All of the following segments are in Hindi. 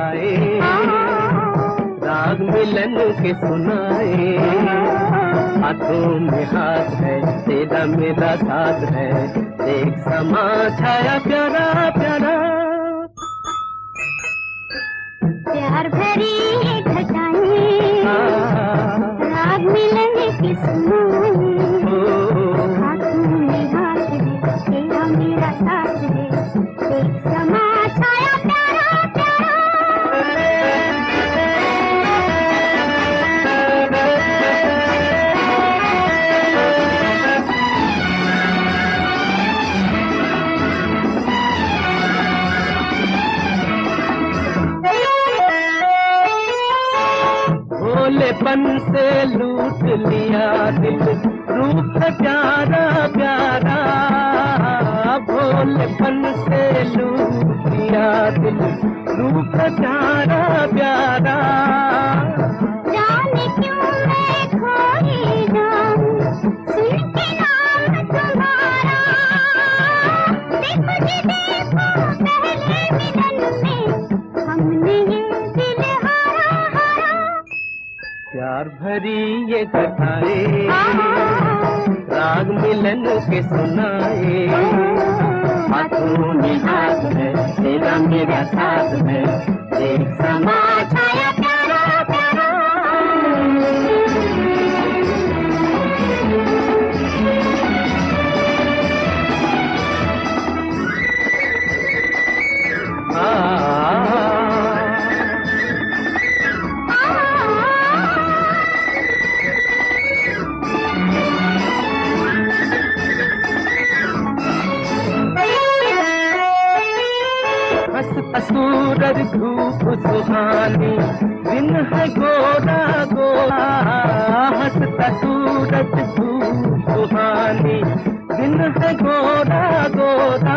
घटाए, राग मिलन के सुनाए। हाथों में हाथ है, तेरा मेरा साथ है, एक समा छाया प्यारा प्यारा। प्यार भरी ये घटाएं, राग मिलन के सुनाए। हाथों में हाथ है, तेरा मेरा साथ है, एक समा छाया प्यारा प्यारा। भोलेपन से लूट लिया दिल, रूप है प्यारा प्यारा। भोलेपन से लूट लिया दिल, रूप है प्यारा प्यारा। जाने क्यों मैं खोई जाऊं, सुन के नाम तुम्हारा। देखो जी देखो, पहले मिलन में हमने ये दिल हारा हारा। प्यार भरी ये घटाए, राग मिलन के सुनाए। हाथों में हाथ है, तेरा मेरा साथ है, एक समा छाया प्यारा प्यारा। सूरज धूप सुहानी, दिन है गोरा गोरा। हंसता सूरज धूप सुहानी, दिन है गोरा गोरा।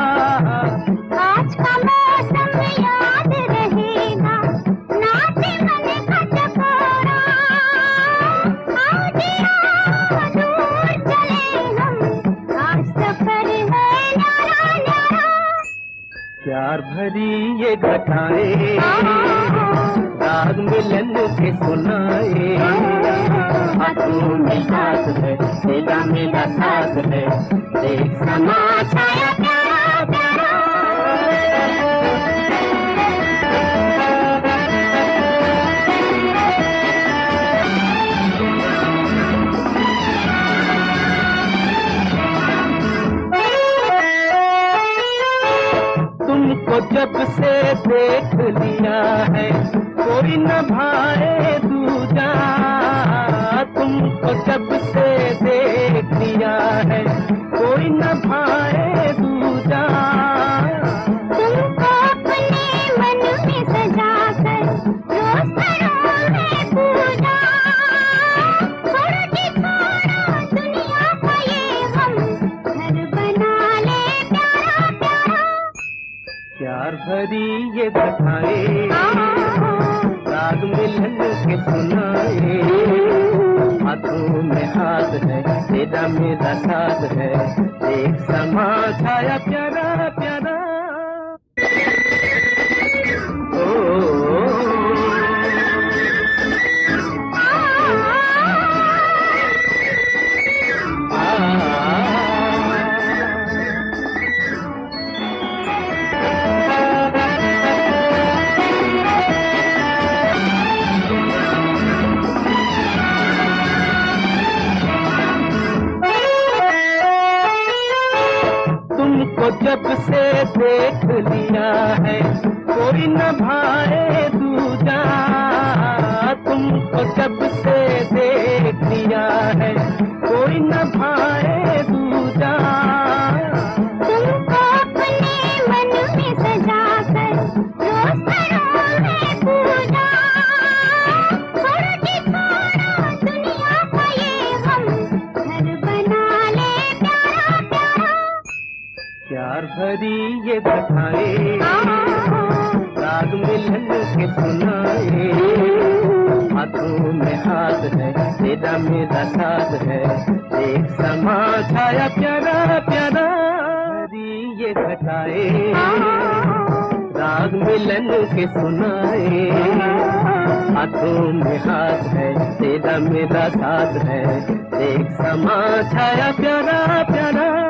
आज का मौसम याद रहेगा, नाचे मन का चकोरा। आओ जी आओ, दूर चले हम, आज सफर है न्यारा न्यारा। प्यार भरी ये घटाए, राग मिलन के सुनाए। हाथों में हाथ है, तेरा मेरा साथ है, एक समा छाया प्यारा प्यारा। तुमको जब से देख लिया है, कोई न भाए दूजा। तुमको जब से देख लिया है, कोई न भाए दूजा। तुमको अपने मन में सजाकर रोज करो मैं पूजा। छोड़ो जी छोड़ो दुनिया का ये हम, घर बना ले प्यारा प्यारा। प्यार भरी ये घटाए, राग मिलन के सुनाए। हाथों में हाथ है, तेरा मेरा साथ है, एक समा छाया प्यारा प्यारा। तुमको जब से देख लिया है, कोई न भाए दूजा। तुमको जब से देख लिया है, कोई न भाए दूजा। तुमको अपने मन में सजाकर रोज करो मैं पूजा। छोड़ो जी छोड़ो दुनिया का ये हम, घर बना ले प्यारा प्यारा। प्यार भरी ये घटाए, राग मिलन के सुनाए। हाथों में हाथ है, तेरा मेरा साथ है, एक समा छाया प्यारा प्यारा। ये घटाए, राग मिलन के सुनाए। हाथों में हाथ है, तेरा मेरा साथ है, देख समा छाया प्यारा प्यारा।